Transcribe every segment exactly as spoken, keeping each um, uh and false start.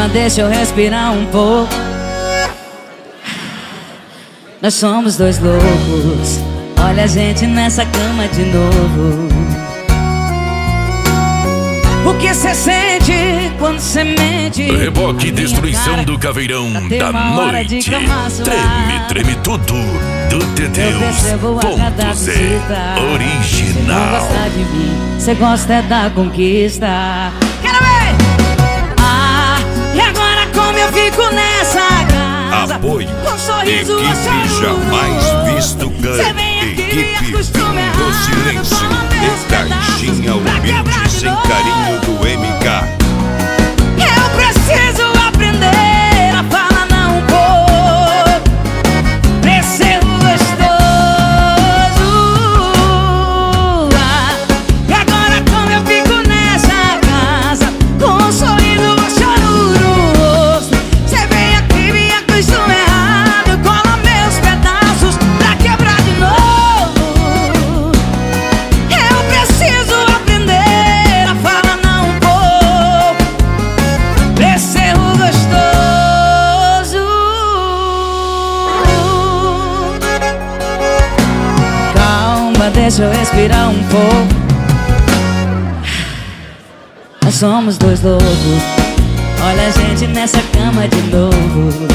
Calma, deixa eu respirar um pouco. Nós somos dois loucos. Olha a gente nessa cama de novo. O que cê sente quando cê mente? Reboque Destruição do Caveirão da Noite. Treme, treme tudo do Teteus ponto zero original. Cê não gosta de mim, cê gosta é da conquista. Quero ver! Ah, e agora como eu fico nessa casa? Apoio, com um sorriso equipe jamais visto ganha. Equipe do Silêncio e Caixinha Humilde sem carinho do M K. Eu preciso aprender a falar não vou. Preciso gostoso. Ah, e agora como eu fico nessa casa, com um sorriso ou choro no rosto. Cê vem aqui, me acostuma errado, cola meus pedaços pra quebrar de novo. Eu preciso aprender a falar não vou. Preciso gostoso. Calma, deixa eu respirar um pouco. Nós somos dois loucos. Olha a gente nessa cama de novo.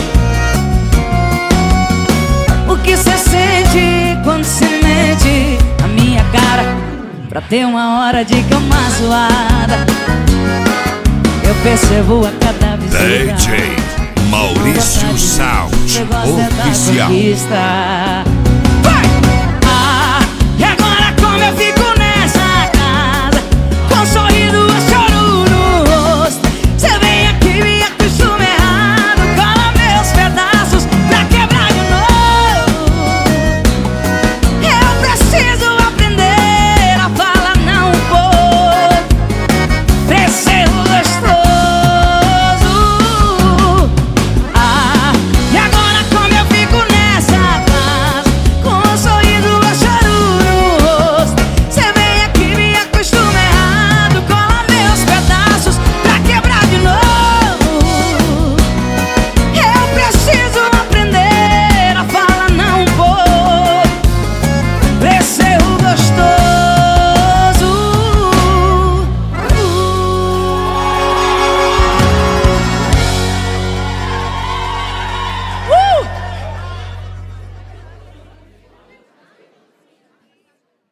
O que cê sente quando se mente na minha cara, pra ter uma hora de cama suada? Eu percebo a cada visita. D J Maurício Sound Cê gosta da Oficial. conquista.